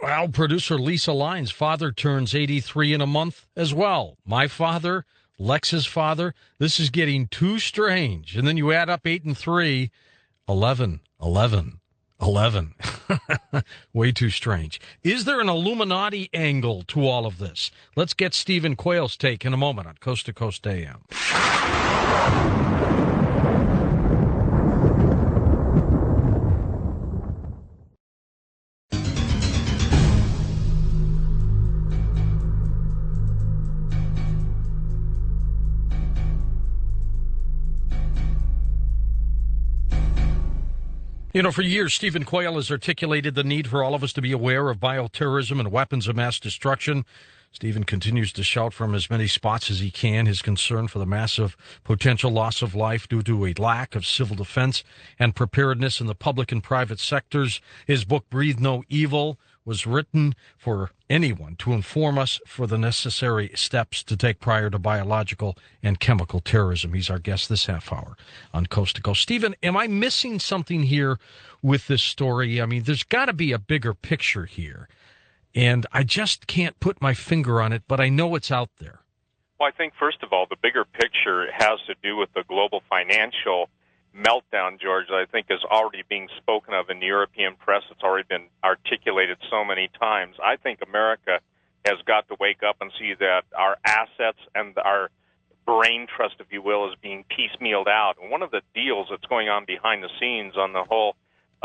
Well, producer Lisa Lyons' father turns 83 in a month as well. My father, Lex's father. This is getting too strange. And then you add up 8 and 3, 11, 11, 11. Way too strange. Is there an Illuminati angle to all of this? Let's get Stephen Quayle's take in a moment on Coast to Coast AM. You know, for years, Stephen Quayle has articulated the need for all of us to be aware of bioterrorism and weapons of mass destruction. Stephen continues to shout from as many spots as he can his concern for the massive potential loss of life due to a lack of civil defense and preparedness in the public and private sectors. His book, Breathe No Evil, was written for anyone to inform us for the necessary steps to take prior to biological and chemical terrorism. He's our guest this half hour on Coast to Coast. Stephen, am I missing something here with this story? I mean, there's got to be a bigger picture here, and I just can't put my finger on it, but I know it's out there. Well, I think, first of all, the bigger picture has to do with the global financial meltdown, George, that I think is already being spoken of in the European press. It's already been articulated so many times. I think America has got to wake up and see that our assets and our brain trust, if you will, is being piecemealed out. And one of the deals that's going on behind the scenes on the whole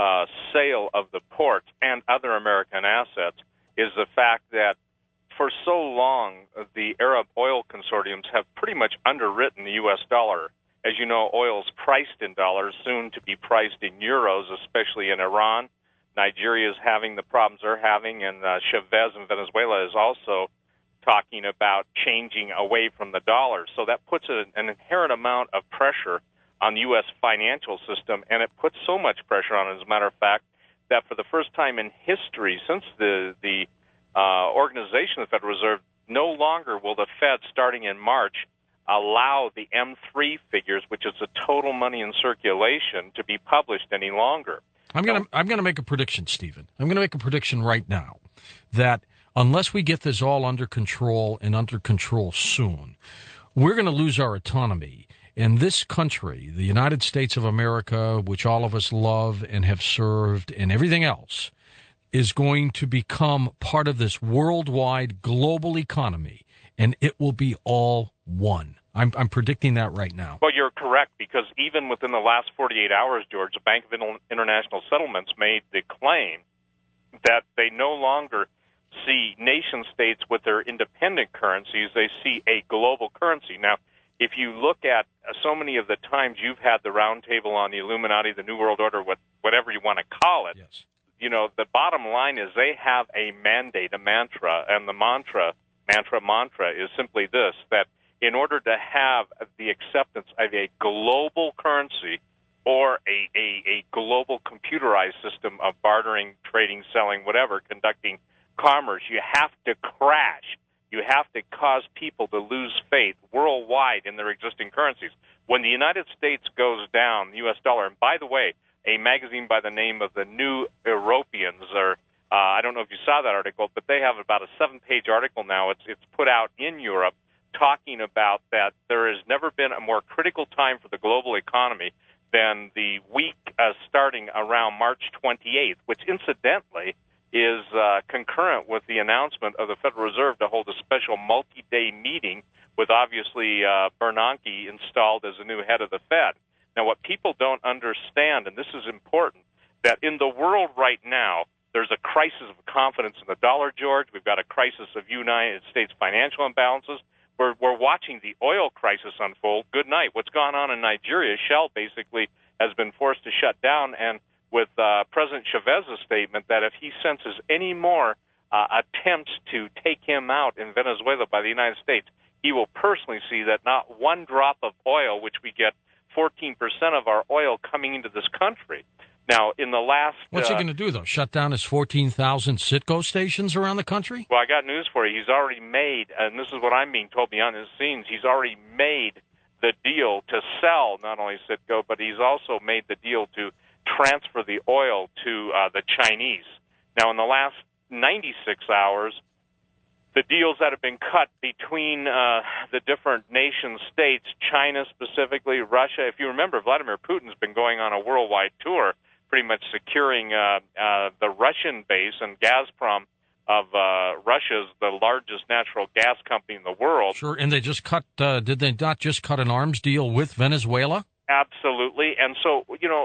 sale of the ports and other American assets is the fact that for so long, the Arab oil consortiums have pretty much underwritten the U.S. dollar. As you know, oil is priced in dollars, soon to be priced in euros, especially in Iran. Nigeria is having the problems they're having, and Chavez in Venezuela is also talking about changing away from the dollar. So that puts an inherent amount of pressure on the U.S. financial system, and it puts so much pressure on it, as a matter of fact, that for the first time in history, since the organization of the Federal Reserve, no longer will the Fed, starting in March, allow the M3 figures, which is the total money in circulation, to be published any longer. I'm gonna make a prediction, Stephen. I'm gonna make a prediction right now that unless we get this all under control and under control soon, we're going to lose our autonomy. And this country, the United States of America, which all of us love and have served, and everything else, is going to become part of this worldwide global economy, and it will be all one. I'm predicting that right now. Well, you're correct, because even within the last 48 hours, George, the Bank of International Settlements made the claim that they no longer see nation-states with their independent currencies. They see a global currency. Now, if you look at so many of the times you've had the roundtable on the Illuminati, the New World Order, whatever you want to call it, yes, you know, the bottom line is they have a mandate, a mantra, and the mantra is simply this, that in order to have the acceptance of a global currency or a global computerized system of bartering, trading, selling, whatever, conducting commerce, you have to crash. You have to cause people to lose faith worldwide in their existing currencies. When the United States goes down, the U.S. dollar, and by the way, a magazine by the name of the New Europeans, or I don't know if you saw that article, but they have about a 7-page article now. It's put out in Europe talking about that there has never been a more critical time for the global economy than the week starting around March 28th, which incidentally is concurrent with the announcement of the Federal Reserve to hold a special multi-day meeting with obviously Bernanke installed as the new head of the Fed. Now, what people don't understand, and this is important, that in the world right now, there's a crisis of confidence in the dollar, George. We've got a crisis of United States financial imbalances. We're watching the oil crisis unfold. Good night. What's gone on in Nigeria, Shell basically has been forced to shut down, and with President Chavez's statement that if he senses any more attempts to take him out in Venezuela by the United States, he will personally see that not one drop of oil, which we get 14% of our oil coming into this country. Now, in the last... What's he going to do, though? Shut down his 14,000 Citgo stations around the country? Well, I got news for you. He's already made, and this is what I'm being told behind the scenes, he's already made the deal to sell not only Citgo, but he's also made the deal to transfer the oil to the Chinese. Now, in the last 96 hours, the deals that have been cut between the different nation states, China specifically, Russia. If you remember, Vladimir Putin's been going on a worldwide tour, pretty much securing the Russian base, and Gazprom of Russia's the largest natural gas company in the world. Sure, and they just cut, did they not just cut an arms deal with Venezuela? Absolutely. And so,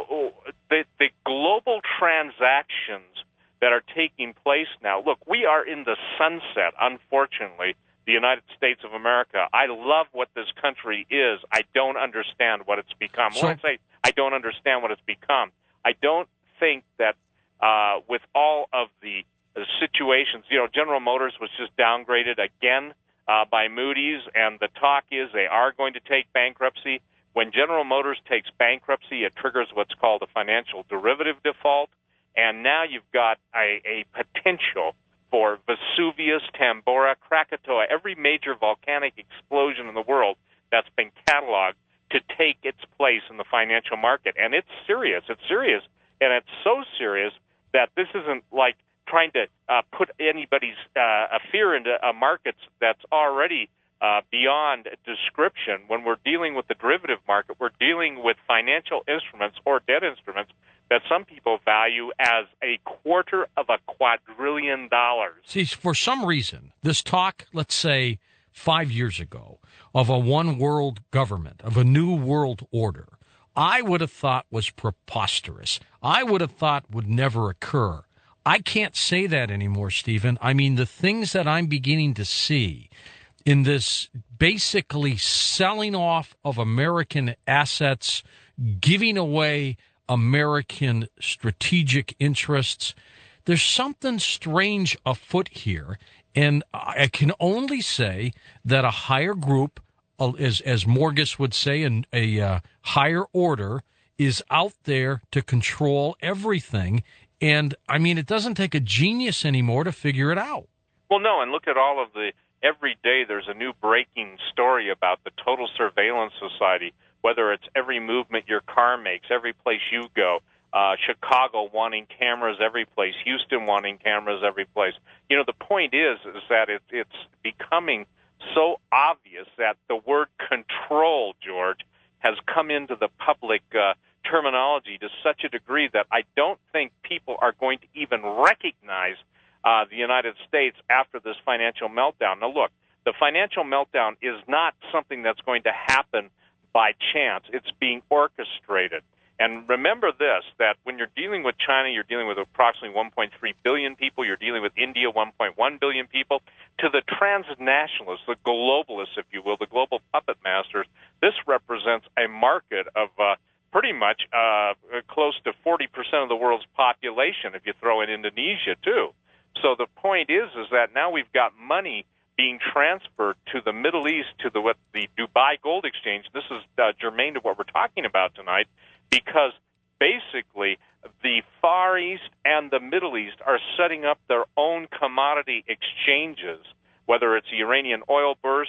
the global transactions that are taking place now. Look, we are in the sunset, unfortunately, the United States of America. I love what this country is. I don't understand what it's become. When I say I don't understand what it's become, I don't think that with all of the situations, General Motors was just downgraded again by Moody's, and the talk is they are going to take bankruptcy. When General Motors takes bankruptcy, it triggers what's called a financial derivative default. And now you've got a potential for Vesuvius, Tambora, Krakatoa, every major volcanic explosion in the world that's been cataloged to take its place in the financial market. And it's serious. It's serious. And it's so serious that this isn't like trying to put anybody's fear into a market that's already beyond description. When we're dealing with the derivative market, we're dealing with financial instruments or debt instruments that some people value as $250 billion. See, for some reason, this talk, let's say 5 years ago, of a one world government, of a new world order, I would have thought was preposterous. I would have thought would never occur. I can't say that anymore, Stephen. I mean, the things that I'm beginning to see in this basically selling off of American assets, giving away American strategic interests. There's something strange afoot here, and I can only say that a higher group, as Morgus would say, a higher order, is out there to control everything. And, I mean, it doesn't take a genius anymore to figure it out. Well, no, and look at all of every day there's a new breaking story about the Total Surveillance Society, whether it's every movement your car makes, every place you go, Chicago wanting cameras every place, Houston wanting cameras every place. The point is that it's becoming so obvious that the word control, George, has come into the public terminology to such a degree that I don't think people are going to even recognize the United States after this financial meltdown. Now, look, the financial meltdown is not something that's going to happen by chance. It's being orchestrated. And remember this, that when you're dealing with China, you're dealing with approximately 1.3 billion people. You're dealing with India, 1.1 billion people. To the transnationalists, the globalists, if you will, the global puppet masters, this represents a market of pretty much close to 40% of the world's population, if you throw in Indonesia, too. So the point is that now we've got money being transferred to the Middle East, to the Dubai Gold Exchange. This is germane to what we're talking about tonight, because basically the Far East and the Middle East are setting up their own commodity exchanges, whether it's the Iranian oil bourse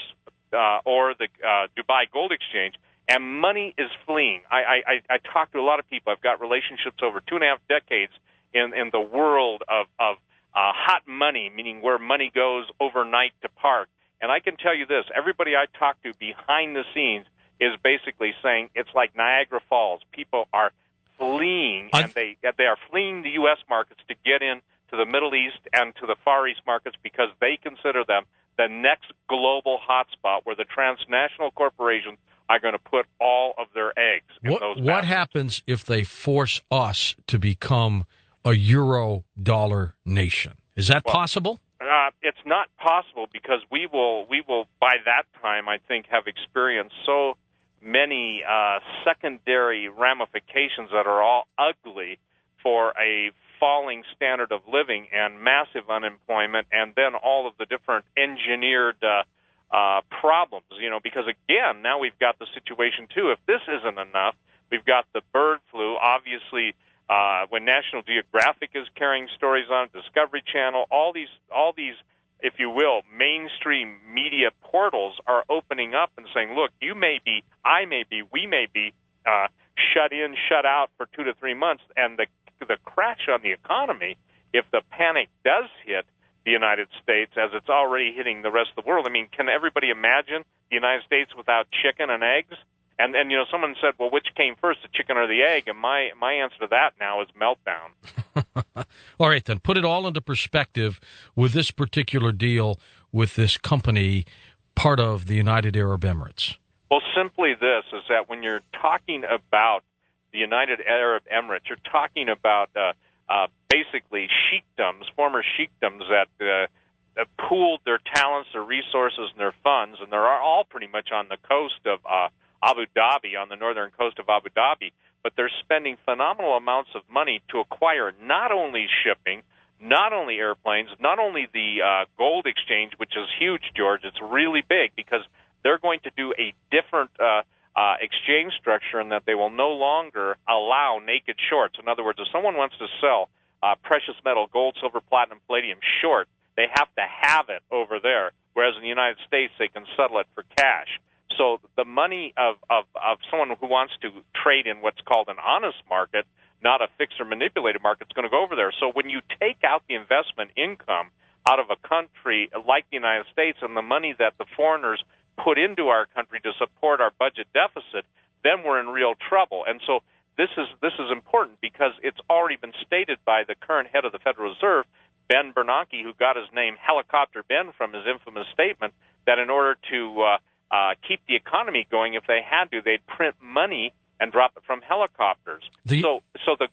or the Dubai Gold Exchange, and money is fleeing. I talk to a lot of people. I've got relationships over 2.5 decades in the world of hot money, meaning where money goes overnight to park. And I can tell you this, everybody I talk to behind the scenes is basically saying it's like Niagara Falls. People are fleeing, and they are fleeing the U.S. markets to get in to the Middle East and to the Far East markets because they consider them the next global hotspot where the transnational corporations are going to put all of their eggs in those baskets. What happens if they force us to become a euro-dollar nation? Is that possible? It's not possible because we will by that time, I think, have experienced so many secondary ramifications that are all ugly for a falling standard of living and massive unemployment, and then all of the different engineered problems, because again, now we've got the situation too. If this isn't enough, we've got the bird flu, obviously. When National Geographic is carrying stories on Discovery Channel, all these, if you will, mainstream media portals are opening up and saying, look, you may be, I may be, we may be shut in, shut out for 2 to 3 months, and the crash on the economy if the panic does hit the United States, as it's already hitting the rest of the world, I mean, can everybody imagine the United States without chicken and eggs? And someone said, well, which came first, the chicken or the egg? And my answer to that now is meltdown. All right, then, put it all into perspective with this particular deal with this company, part of the United Arab Emirates. Well, simply this, is that when you're talking about the United Arab Emirates, you're talking about basically sheikdoms, former sheikdoms that pooled their talents, their resources, and their funds, and they're all pretty much on the coast of Abu Dhabi, on the northern coast of Abu Dhabi, but they're spending phenomenal amounts of money to acquire not only shipping, not only airplanes, not only the gold exchange, which is huge, George. It's really big because they're going to do a different exchange structure in that they will no longer allow naked shorts. In other words, if someone wants to sell precious metal, gold, silver, platinum, palladium short, they have to have it over there, whereas in the United States they can settle it for cash. So the money of someone who wants to trade in what's called an honest market, not a fixed or manipulated market, is going to go over there. So when you take out the investment income out of a country like the United States and the money that the foreigners put into our country to support our budget deficit, then we're in real trouble. And so this is important because it's already been stated by the current head of the Federal Reserve, Ben Bernanke, who got his name Helicopter Ben from his infamous statement, that in order to keep the economy going, if they had to, they'd print money and drop it from helicopters. So the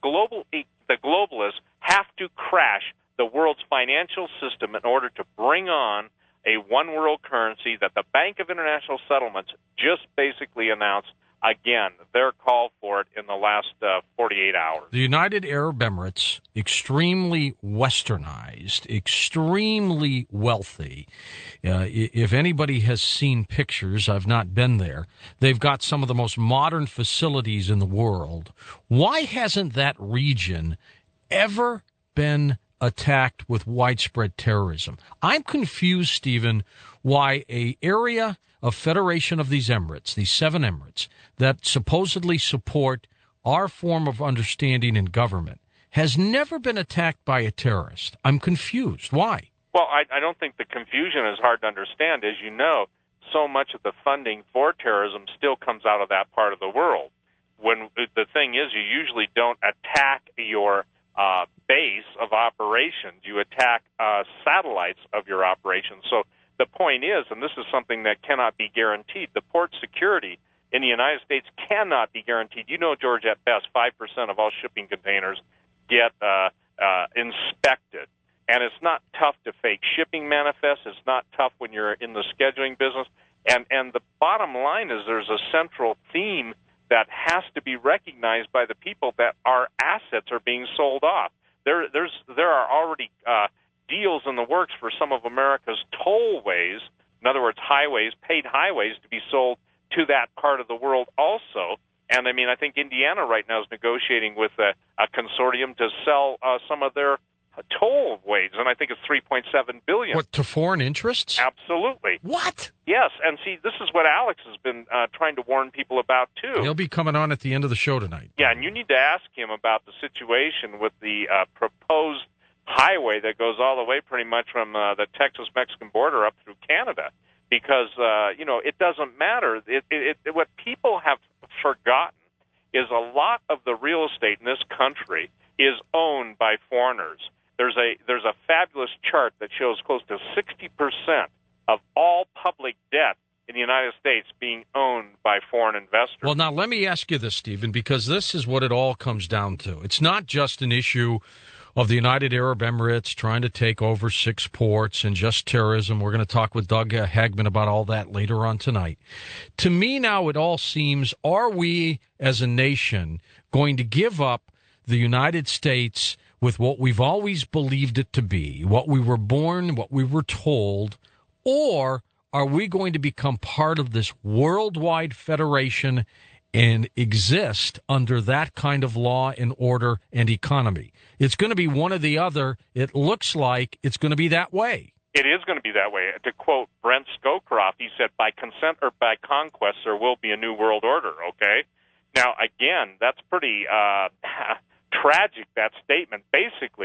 globalists have to crash the world's financial system in order to bring on a one-world currency that the Bank of International Settlements just basically announced. Again, their call for it in the last 48 hours. The United Arab Emirates, extremely westernized, extremely wealthy. If anybody has seen pictures, I've not been there, they've got some of the most modern facilities in the world. Why hasn't that region ever been attacked with widespread terrorism? I'm confused, Stephen, why an area of federation of these Emirates, these 7 Emirates, that supposedly support our form of understanding in government, has never been attacked by a terrorist. I'm confused. Why? Well, I don't think the confusion is hard to understand. As you know, so much of the funding for terrorism still comes out of that part of the world. When the thing is, you usually don't attack your base of operations. You attack satellites of your operations. So the point is, and this is something that cannot be guaranteed, the port security in the United States cannot be guaranteed. You know, George, at best, 5% of all shipping containers get inspected. And it's not tough to fake shipping manifests. It's not tough when you're in the scheduling business. And the bottom line is there's a central theme that has to be recognized by the people, that our assets are being sold off. There are already deals in the works for some of America's tollways, in other words, highways, paid highways, to be sold to that part of the world also. And I mean, I think Indiana right now is negotiating with a consortium to sell some of their tollways, and I think it's $3.7 billion. What, to foreign interests? Absolutely. What? Yes, and see, this is what Alex has been trying to warn people about, too. He'll be coming on at the end of the show tonight. Yeah, and you need to ask him about the situation with the proposed highway that goes all the way pretty much from the Texas-Mexican border up through Canada, because, it doesn't matter. What people have forgotten is a lot of the real estate in this country is owned by foreigners. There's a fabulous chart that shows close to 60% of all public debt in the United States being owned by foreign investors. Well, now let me ask you this, Stephen, because this is what it all comes down to. It's not just an issue of the United Arab Emirates trying to take over 6 ports and just terrorism. We're going to talk with Doug Hagman about all that later on tonight. To me now it all seems, are we as a nation going to give up the United States with what we've always believed it to be, what we were born, what we were told, or are we going to become part of this worldwide federation and exist under that kind of law and order and economy? It's going to be one or the other. It looks like it's going to be that way. It is going to be that way. To quote Brent Scowcroft, he said, by consent or by conquest, there will be a new world order, okay? Now, again, that's pretty tragic, that statement. Basically,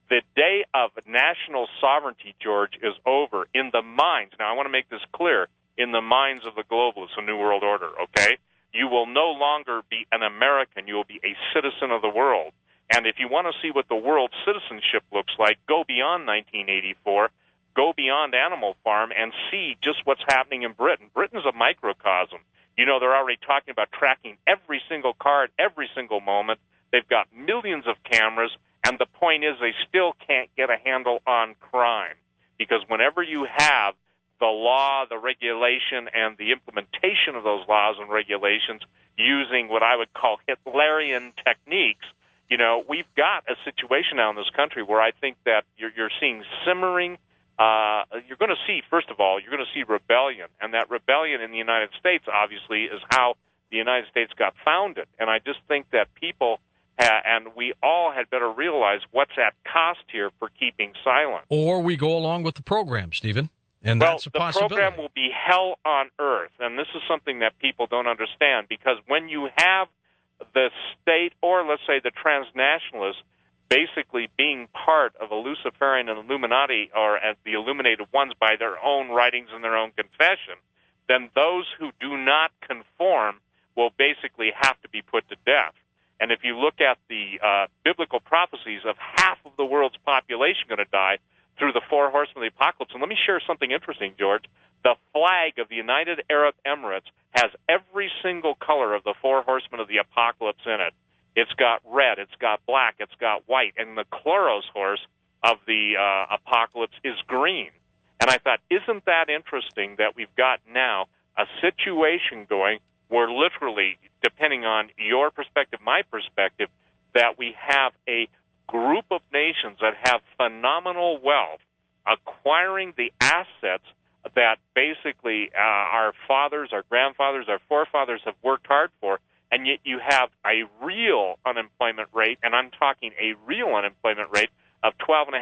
The day of national sovereignty, George, is over in the minds. Now, I want to make this clear. In the minds of the globalists, a New World Order, okay? You will no longer be an American. You will be a citizen of the world. And if you want to see what the world citizenship looks like, go beyond 1984, go beyond Animal Farm, and see just what's happening in Britain. Britain's a microcosm. You know, they're already talking about tracking every single car at every single moment. They've got millions of cameras, and the point is they still can't get a handle on crime. Because whenever you have the law, the regulation, and the implementation of those laws and regulations using what I would call Hitlerian techniques, you know, we've got a situation now in this country where I think that you're seeing simmering. You're going to see, first of all, you're going to see rebellion. And that rebellion in the United States, obviously, is how the United States got founded. And I just think that people, and we all had better realize what's at cost here for keeping silent. Or we go along with the program, Stephen. And that's a possibility. The program will be hell on earth, and this is something that people don't understand, because when you have the state, or let's say the transnationalists, basically being part of a Luciferian and Illuminati, or as the illuminated ones by their own writings and their own confession, then those who do not conform will basically have to be put to death. And if you look at the biblical prophecies of half of the world's population going to die through the four horsemen of the apocalypse. And let me share something interesting, George. The flag of the United Arab Emirates has every single color of the four horsemen of the apocalypse in it. It's got red, it's got black, it's got white, and the Chloros horse of the apocalypse is green. And I thought, isn't that interesting that we've got now a situation going where literally, depending on your perspective, my perspective, that we have a group of nations that have phenomenal wealth acquiring the assets that basically our fathers, our grandfathers, our forefathers have worked hard for, and yet you have a real unemployment rate, and I'm talking a real unemployment rate of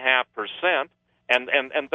12.5%. And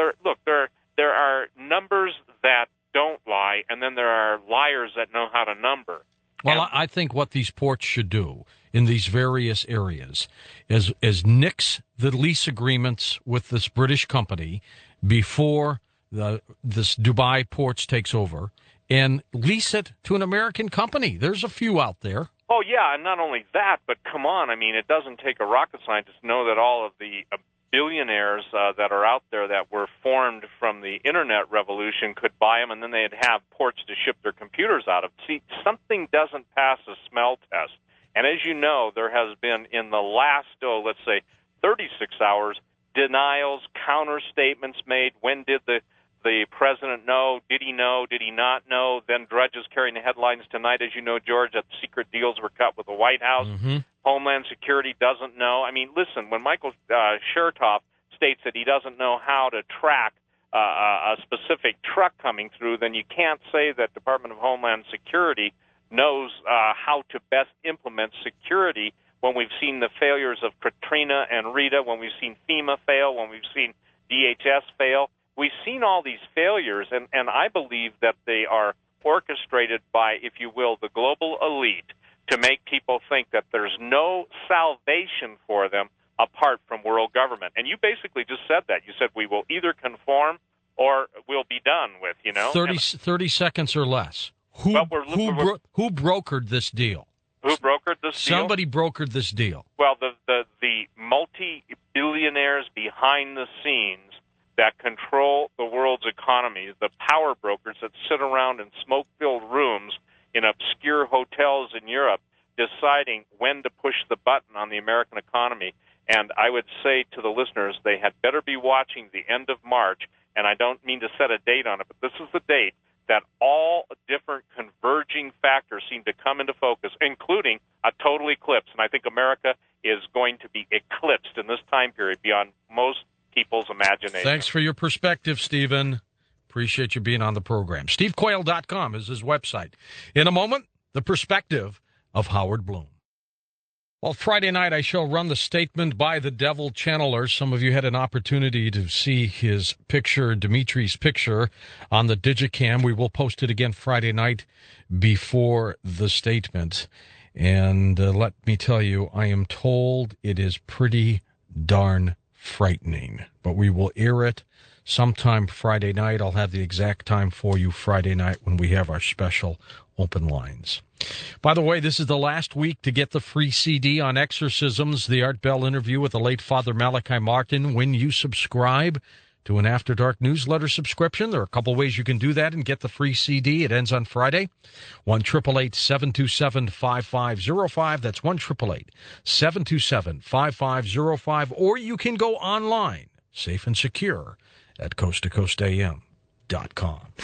there are numbers that don't lie, and then there are liars that know how to number. Well, I think what these ports should do in these various areas is nix the lease agreements with this British company before this Dubai Ports takes over, and lease it to an American company. There's a few out there. Oh, yeah, and not only that, but come on. I mean, it doesn't take a rocket scientist to know that all of the billionaires that are out there that were formed from the Internet revolution could buy them, and then they'd have ports to ship their computers out of. See, something doesn't pass a smell test. And as you know, there has been in the last, let's say, 36 hours, denials, counter statements made. When did the president know? Did he know? Did he not know? Then Drudge is carrying the headlines tonight, as you know, George, that secret deals were cut with the White House. Mm-hmm. Homeland Security doesn't know. I mean, listen, when Michael Chertoff states that he doesn't know how to track a specific truck coming through, then you can't say that Department of Homeland Security knows how to best implement security when we've seen the failures of Katrina and Rita, when we've seen FEMA fail, when we've seen DHS fail. We've seen all these failures, and I believe that they are orchestrated by, if you will, the global elite to make people think that there's no salvation for them apart from world government. And you basically just said that. You said we will either conform or we'll be done with, 30 seconds or less. Who brokered this deal? Who brokered this deal? Somebody brokered this deal. Well, the multi-billionaires behind the scenes that control the world's economy, the power brokers that sit around in smoke-filled rooms in obscure hotels in Europe deciding when to push the button on the American economy. And I would say to the listeners, they had better be watching the end of March, and I don't mean to set a date on it, but this is the date that all different converging factors seem to come into focus, including a total eclipse. And I think America is going to be eclipsed in this time period beyond most people's imagination. Thanks for your perspective, Stephen. Appreciate you being on the program. SteveQuayle.com is his website. In a moment, the perspective of Howard Bloom. Well, Friday night I shall run the statement by the devil channeler. Some of you had an opportunity to see his picture, Dimitri's picture, on the Digicam. We will post it again Friday night before the statement. And let me tell you, I am told it is pretty darn frightening. But we will air it sometime Friday night. I'll have the exact time for you Friday night when we have our special open lines. By the way, this is the last week to get the free CD on exorcisms, the Art Bell interview with the late Father Malachi Martin. When you subscribe to an After Dark newsletter subscription, there are a couple ways you can do that and get the free CD. It ends on Friday. 1-888-727-5505. That's 1-888-727-5505. Or you can go online, safe and secure, at coasttocoastam.com.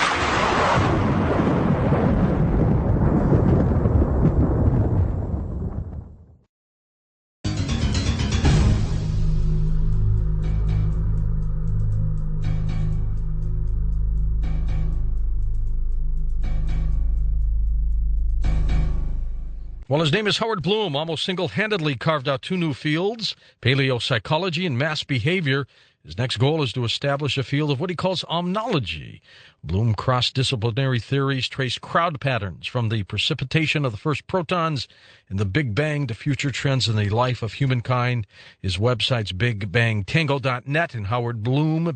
Well, his name is Howard Bloom, almost single-handedly carved out 2 new fields, paleopsychology and mass behavior. His next goal is to establish a field of what he calls omnology. Bloom cross-disciplinary theories trace crowd patterns from the precipitation of the first protons in the Big Bang to future trends in the life of humankind. His website's BigBangTango.net and Howard Bloom,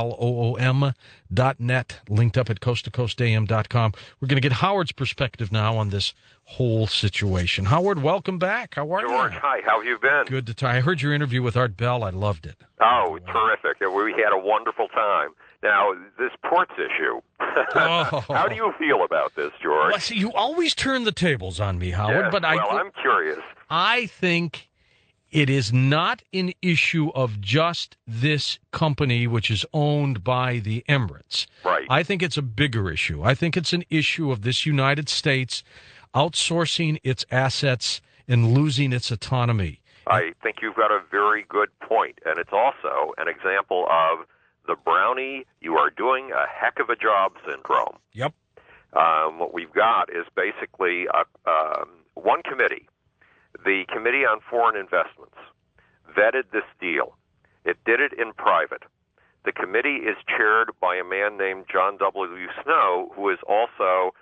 BLOOM.net, linked up at coasttocoastam.com. We're going to get Howard's perspective now on this whole situation. Howard, welcome back. How are you? George, hi. How have you been? Good to talk. I heard your interview with Art Bell. I loved it. Oh, terrific. We had a wonderful time. Now, this ports issue. How do you feel about this, George? Well, see, you always turn the tables on me, Howard. Yes, but I'm curious. I think it is not an issue of just this company, which is owned by the Emirates. Right. I think it's a bigger issue. I think it's an issue of this United States outsourcing its assets and losing its autonomy. I think you've got a very good point, and it's also an example of the brownie, you are doing a heck of a job syndrome. Yep. What we've got is basically one committee, the Committee on Foreign Investments, vetted this deal. It did it in private. The committee is chaired by a man named John W. Snow, who is also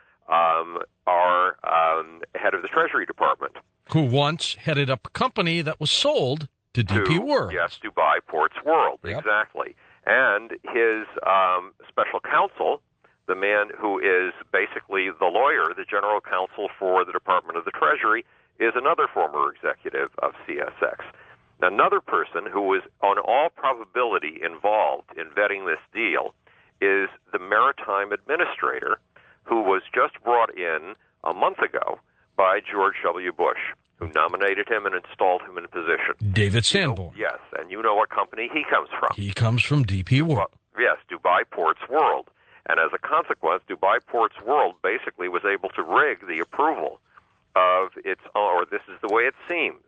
our head of the Treasury Department. Who once headed up a company that was sold to DP World. Yes, Dubai Ports World, Yep. Exactly. And his special counsel, the man who is basically the lawyer, the general counsel for the Department of the Treasury, is another former executive of CSX. Another person who is, on all probability, involved in vetting this deal is the maritime administrator, who was just brought in a month ago by George W. Bush, who nominated him and installed him in position. David Sanborn. Yes, and you know what company he comes from. He comes from DP World. Well, yes, Dubai Ports World. And as a consequence, Dubai Ports World basically was able to rig the approval of its own, or this is the way it seems,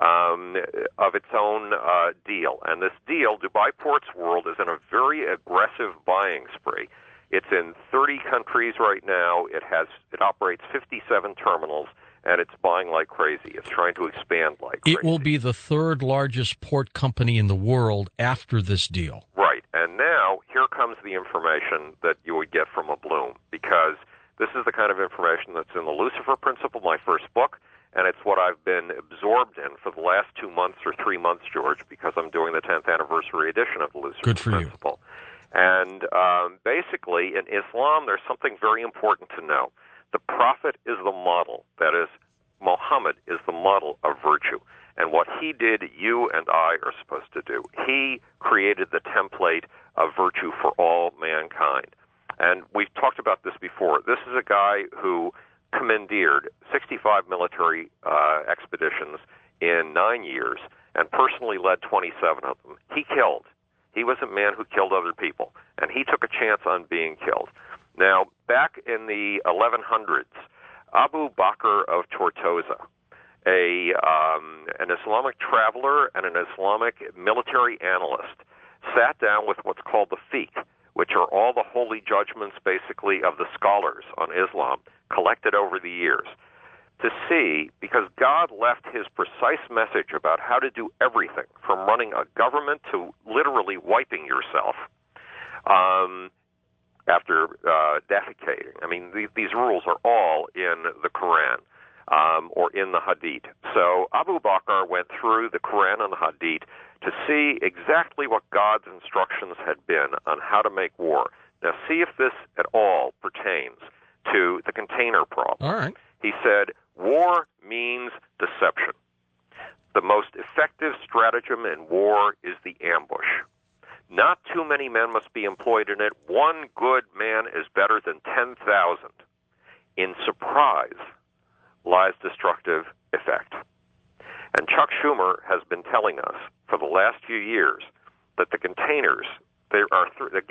of its own deal. And this deal, Dubai Ports World, is in a very aggressive buying spree. It's in 30 countries right now. It operates 57 terminals, and it's buying like crazy. It's trying to expand like crazy. It will be the third largest port company in the world after this deal. Right. And now here comes the information that you would get from a Bloom, because this is the kind of information that's in the Lucifer Principle, my first book, and it's what I've been absorbed in for the last 2 months or 3 months, George, because I'm doing the 10th anniversary edition of the Lucifer Good for Principle. And basically, in Islam, there's something very important to know. The Prophet is the model. That is, Muhammad is the model of virtue. And what he did, you and I are supposed to do. He created the template of virtue for all mankind. And we've talked about this before. This is a guy who commandeered 65 military expeditions in 9 years and personally led 27 of them. He killed. He was a man who killed other people, and he took a chance on being killed. Now, back in the 1100s, Abu Bakr of Tortosa, an Islamic traveler and an Islamic military analyst, sat down with what's called the fiqh, which are all the holy judgments, basically, of the scholars on Islam, collected over the years, to see, because God left his precise message about how to do everything, from running a government to literally wiping yourself after defecating. I mean, these rules are all in the Quran or in the Hadith. So Abu Bakr went through the Quran and the Hadith to see exactly what God's instructions had been on how to make war. Now, see if this at all pertains to the container problem. All right. He said, war means deception. The most effective stratagem in war is the ambush. Not too many men must be employed in it. One good man is better than 10,000. In surprise lies destructive effect. And Chuck Schumer has been telling us for the last few years that the containers, there are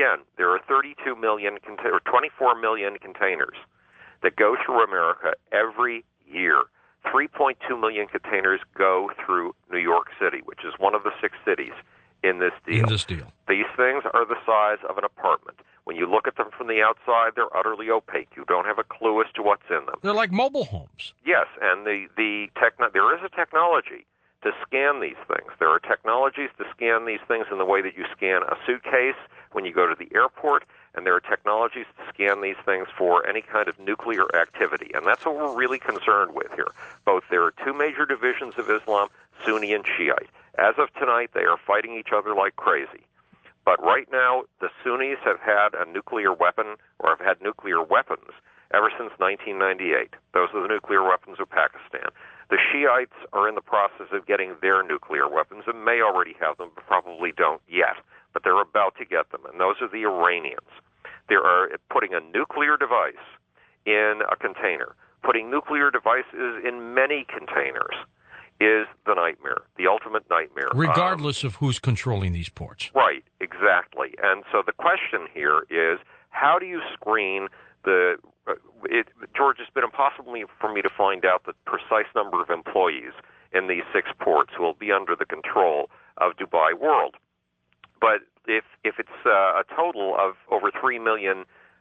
32 million, or 24 million containers that go through America every year. 3.2 million containers go through New York City, which is one of the 6 cities in this deal. These things are the size of an apartment. When you look at them from the outside, they're utterly opaque. You don't have a clue as to what's in them. They're like mobile homes. Yes, and there is a technology to scan these things. There are technologies to scan these things in the way that you scan a suitcase when you go to the airport, and there are technologies to scan these things for any kind of nuclear activity. And that's what we're really concerned with here. Both there are 2 major divisions of Islam, Sunni and Shiite. As of tonight, they are fighting each other like crazy. But right now, the Sunnis have had a nuclear weapon, or have had nuclear weapons, ever since 1998. Those are the nuclear weapons of Pakistan. The Shiites are in the process of getting their nuclear weapons, and may already have them, but probably don't yet. But they're about to get them, and those are the Iranians. They are putting a nuclear device in a container. Putting nuclear devices in many containers is the nightmare, the ultimate nightmare. Regardless of who's controlling these ports. Right, exactly. And so the question here is, how do you screen the... George, it's been impossible for me to find out the precise number of employees in these 6 ports who will be under the control of Dubai World. But if it's a total of over 3 million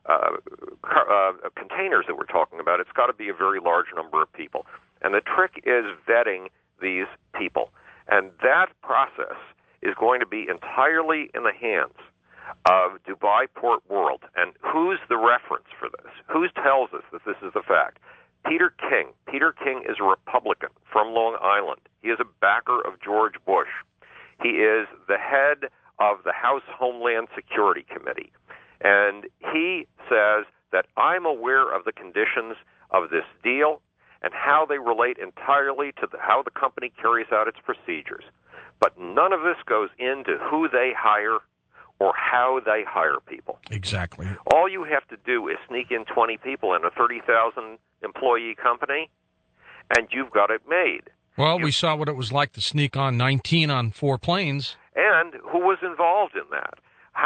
containers that we're talking about, it's got to be a very large number of people. And the trick is vetting these people. And that process is going to be entirely in the hands of Dubai Port World. And who's the reference for this? Who tells us that this is the fact? Peter King. Peter King is a Republican from Long Island. He is a backer of George Bush. He is the head of the House Homeland Security Committee. And he says that I'm aware of the conditions of this deal and how they relate entirely to how the company carries out its procedures. But none of this goes into who they hire or how they hire people. Exactly. All you have to do is sneak in 20 people in a 30,000 employee company, and you've got it made. Well, we saw what it was like to sneak on 19 on 4 planes. And who was involved in that?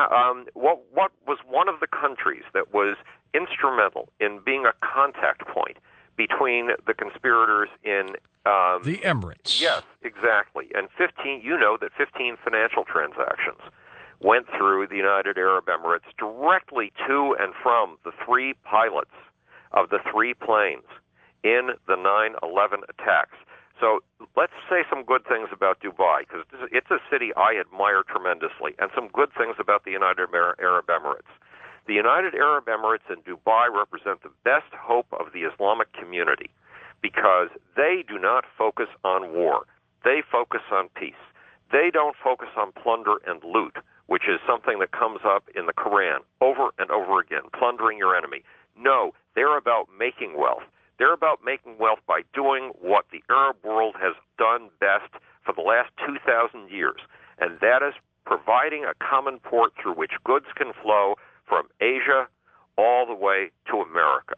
What was one of the countries that was instrumental in being a contact point between the conspirators in... the Emirates. Yes, exactly. And 15 financial transactions went through the United Arab Emirates directly to and from the 3 pilots of the 3 planes in the 9/11 attacks. So let's say some good things about Dubai, because it's a city I admire tremendously, and some good things about the United Arab Emirates. The United Arab Emirates and Dubai represent the best hope of the Islamic community, because they do not focus on war. They focus on peace. They don't focus on plunder and loot, which is something that comes up in the Quran over and over again, plundering your enemy. No, they're about making wealth. They're about making wealth by doing what the Arab world has done best for the last 2,000 years, and that is providing a common port through which goods can flow from Asia all the way to America.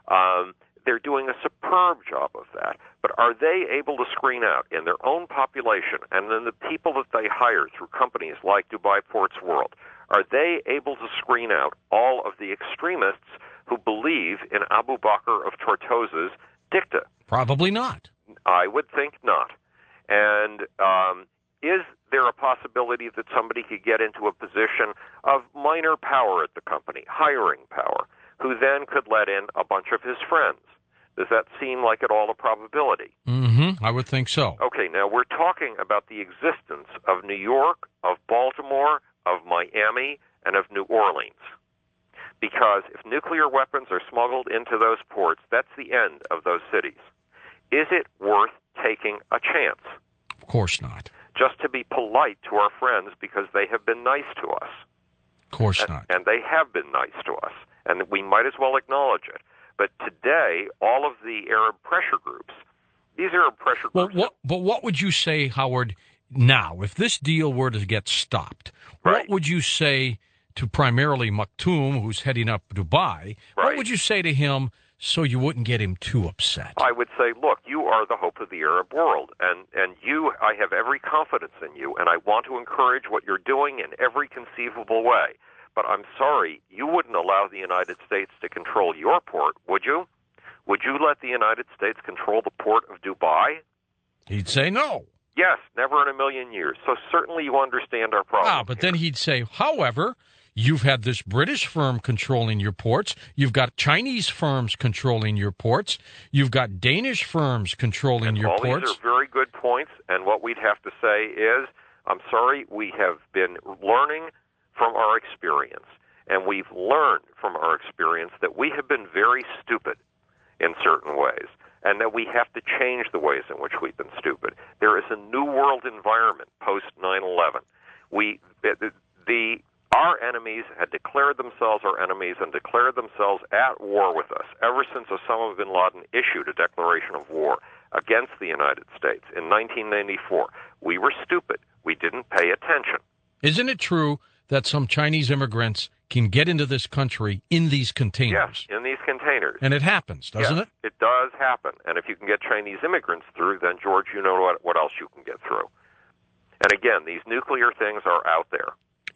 They're doing a superb job of that, but are they able to screen out in their own population and then the people that they hire through companies like Dubai Ports World, are they able to screen out all of the extremists who believe in Abu Bakr of Tortosa's dicta? Probably not. I would think not. And is there a possibility that somebody could get into a position of minor power at the company, hiring power, who then could let in a bunch of his friends? Does that seem like at all a probability? Mm-hmm. I would think so. Okay, now we're talking about the existence of New York, of Baltimore, of Miami, and of New Orleans. Because if nuclear weapons are smuggled into those ports, that's the end of those cities. Is it worth taking a chance? Of course not. just to be polite to our friends because they have been nice to us. Of course not. And they have been nice to us, and we might as well acknowledge it. But today, all of the Arab pressure groups, these Arab pressure groups... But what would you say, Howard, now, if this deal were to get stopped, Right. what would you say to primarily Maktoum, who's heading up Dubai? What Right. would you say to him so you wouldn't get him too upset? I would say, look, you are the hope of the Arab world, and I have every confidence in you, and I want to encourage what you're doing in every conceivable way. But I'm sorry, you wouldn't allow the United States to control your port, would you? Would you let the United States control the port of Dubai? He'd say no. Yes, never in a million years. So certainly you understand our problem. But then he'd say, however, you've had this British firm controlling your ports. You've got Chinese firms controlling your ports. You've got Danish firms controlling your all ports. These are very good points, and what we'd have to say is, I'm sorry, we have been learning from our experience, and we've learned from our experience that we have been very stupid in certain ways, and that we have to change the ways in which we've been stupid. There is a new world environment post 9/11. Our enemies had declared themselves our enemies and declared themselves at war with us ever since Osama bin Laden issued a declaration of war against the United States in 1994. We were stupid. We didn't pay attention. Isn't it true that some Chinese immigrants can get into this country in these containers? Yes, in these containers. And it happens, doesn't Yes, it? It does happen. And if you can get Chinese immigrants through, then, George, you know what else you can get through. And again, these nuclear things are out there.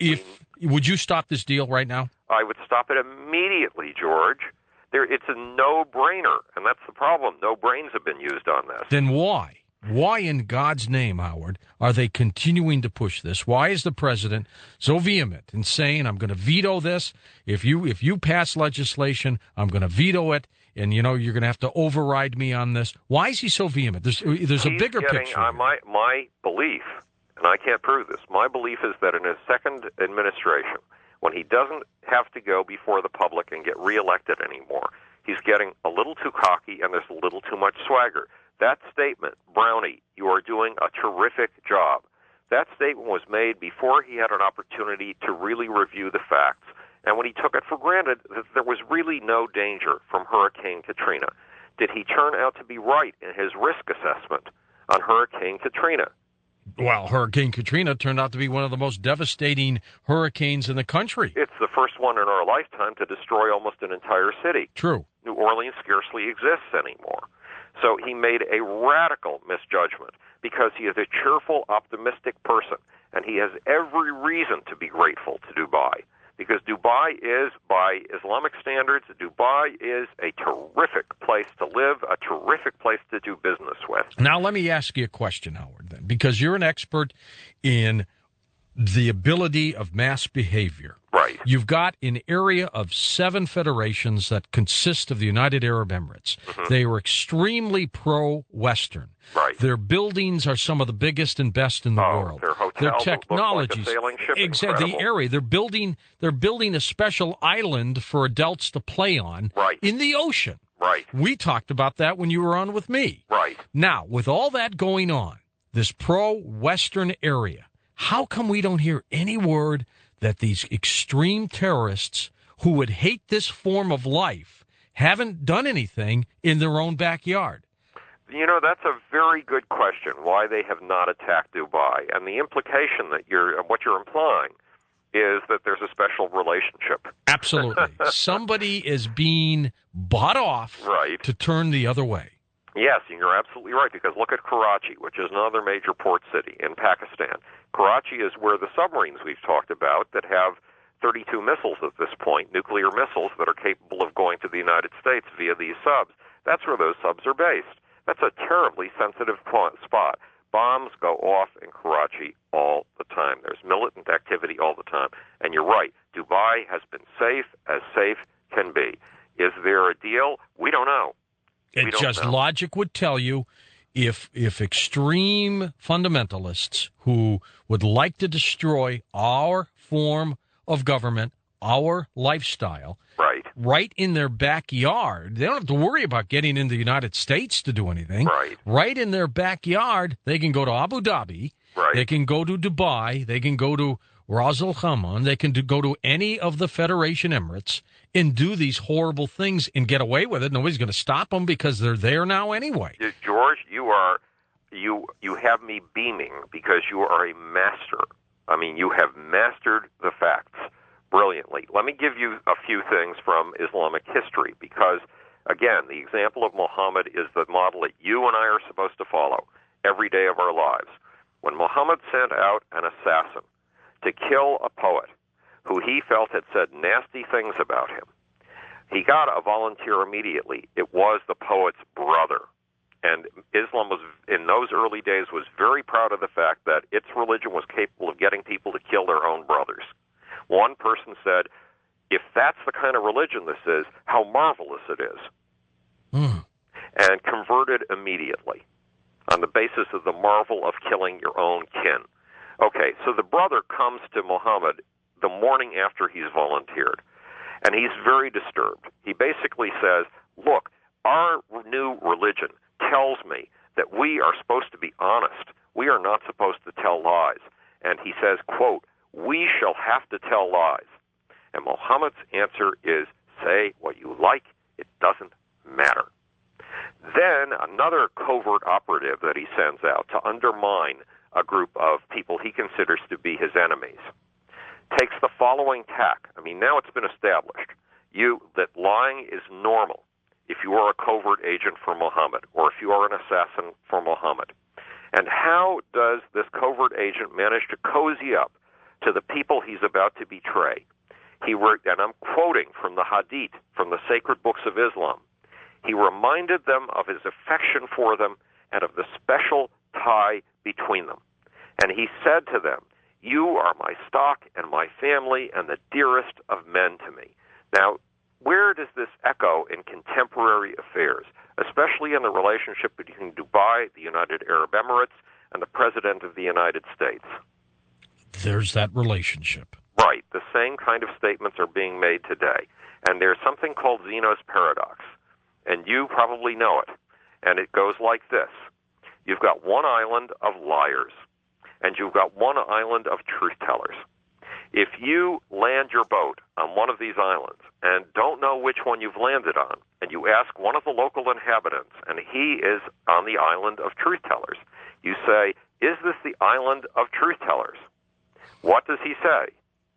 Would you stop this deal right now? I would stop it immediately, George. It's a no-brainer, and that's the problem. No brains have been used on this. Then why? Why in God's name, Howard, are they continuing to push this? Why is the president so vehement in saying, I'm going to veto this? If you pass legislation, I'm going to veto it, and you're going to have to override me on this. Why is he so vehement? There's a bigger picture. My belief, and I can't prove this, my belief is that in his second administration, when he doesn't have to go before the public and get reelected anymore, he's getting a little too cocky and there's a little too much swagger. That statement, Brownie, you are doing a terrific job. That statement was made before he had an opportunity to really review the facts, and when he took it for granted that there was really no danger from Hurricane Katrina. Did he turn out to be right in his risk assessment on Hurricane Katrina? Well, Hurricane Katrina turned out to be one of the most devastating hurricanes in the country. It's the first one in our lifetime to destroy almost an entire city. True. New Orleans scarcely exists anymore. So he made a radical misjudgment because he is a cheerful, optimistic person, and he has every reason to be grateful to Dubai. Because Dubai is, by Islamic standards, Dubai is a terrific place to live, a terrific place to do business with. Now, let me ask you a question, Howard, then, because you're an expert in the ability of mass behavior. Right. You've got an area of 7 federations that consist of the United Arab Emirates. Mm-hmm. They are extremely pro-Western. Right. Their buildings are some of the biggest and best in the world. Their hotels Their look like a technologies, sailing ship. exactly. The Incredible. area they're building a special island for adults to play on Right. in the ocean. Right. We talked about that when you were on with me. Right. Now, with all that going on, this pro-Western area, how come we don't hear any word that these extreme terrorists who would hate this form of life haven't done anything in their own backyard? You know, that's a very good question, why they have not attacked Dubai. And the implication that what you're implying is that there's a special relationship. Absolutely. Somebody is being bought off Right. to turn the other way. Yes, and you're absolutely right, because look at Karachi, which is another major port city in Pakistan. Karachi is where the submarines we've talked about that have 32 missiles at this point, nuclear missiles that are capable of going to the United States via these subs. That's where those subs are based. That's a terribly sensitive spot. Bombs go off in Karachi all the time. There's militant activity all the time. And you're right, Dubai has been safe as safe can be. Is there a deal? We don't know. It just logic would tell you if extreme fundamentalists who would like to destroy our form of government, our lifestyle, right in their backyard, they don't have to worry about getting into the United States to do anything. Right. Right in their backyard, they can go to Abu Dhabi Right. They can go to Dubai. They can go to Ras Al Khaimah. They can go to any of the Federation Emirates and do these horrible things and get away with it. Nobody's going to stop them because they're there now anyway. George, you have me beaming because you are a master. I mean, you have mastered the facts brilliantly. Let me give you a few things from Islamic history because, again, the example of Muhammad is the model that you and I are supposed to follow every day of our lives. When Muhammad sent out an assassin to kill a poet who he felt had said nasty things about him, he got a volunteer immediately. It was the poet's brother. And Islam was, in those early days, was very proud of the fact that its religion was capable of getting people to kill their own brothers. One person said, if that's the kind of religion this is, how marvelous it is. And converted immediately on the basis of the marvel of killing your own kin. Okay, so the brother comes to Muhammad the morning after he's volunteered, and he's very disturbed. He basically says, look, our new religion tells me that we are supposed to be honest. We are not supposed to tell lies. And he says, quote, we shall have to tell lies. And Muhammad's answer is, say what you like, it doesn't matter. Then another covert operative that he sends out to undermine a group of people he considers to be his enemies takes the following tack. I mean, now it's been established that lying is normal if you are a covert agent for Muhammad or if you are an assassin for Muhammad. And how does this covert agent manage to cozy up to the people he's about to betray? He wrote, and I'm quoting from the Hadith, from the sacred books of Islam, he reminded them of his affection for them and of the special tie between them. And he said to them, you are my stock and my family and the dearest of men to me. Now, where does this echo in contemporary affairs, especially in the relationship between Dubai, the United Arab Emirates, and the President of the United States? There's that relationship. Right. The same kind of statements are being made today. And there's something called Zeno's paradox. And you probably know it. And it goes like this. You've got one island of liars, and you've got one island of truth tellers. If you land your boat on one of these islands and don't know which one you've landed on, and you ask one of the local inhabitants, and he is on the island of truth tellers, you say, is this the island of truth tellers? What does he say?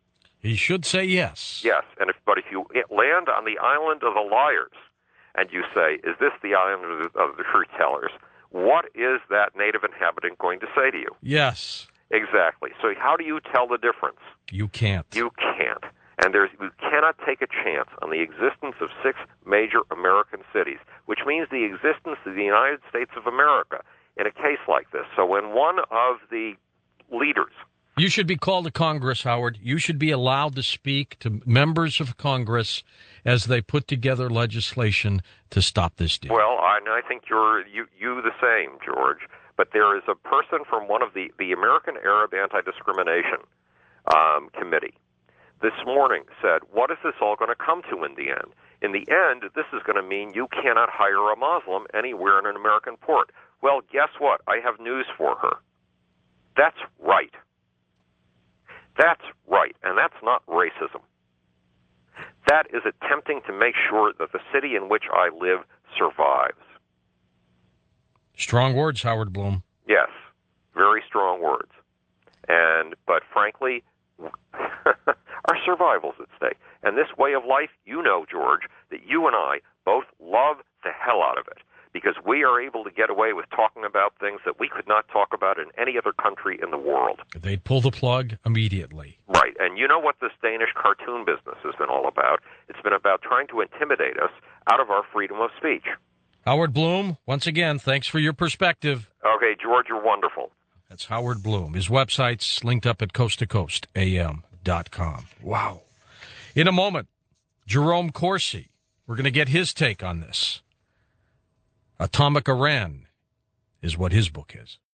He should say yes. Yes, but if you land on the island of the liars, and you say, is this the island of the truth tellers, what is that native inhabitant going to say to you? Yes. Exactly. So how do you tell the difference? You can't. You can't. And you cannot take a chance on the existence of 6 major American cities, which means the existence of the United States of America in a case like this. So when one of the leaders... You should be called to Congress, Howard. You should be allowed to speak to members of Congress as they put together legislation to stop this deal. Well, I think you the same, George. But there is a person from one of the American Arab Anti-Discrimination Committee this morning said, what is this all going to come to in the end? In the end, this is going to mean you cannot hire a Muslim anywhere in an American port. Well, guess what? I have news for her. That's right. That's right, and that's not racism. That is attempting to make sure that the city in which I live survives. Strong words, Howard Blum. Yes, very strong words. But frankly, our survival's at stake. And this way of life, you know, George, that you and I both love the hell out of it because we are able to get away with talking about things that we could not talk about in any other country in the world. They'd pull the plug immediately. Right. And you know what this Danish cartoon business has been all about? It's been about trying to intimidate us out of our freedom of speech. Howard Blum, once again, thanks for your perspective. Okay, George, you're wonderful. That's Howard Blum. His website's linked up at coasttocoastam.com. Wow. In a moment, Jerome Corsi. We're going to get his take on this. Atomic Iran is what his book is.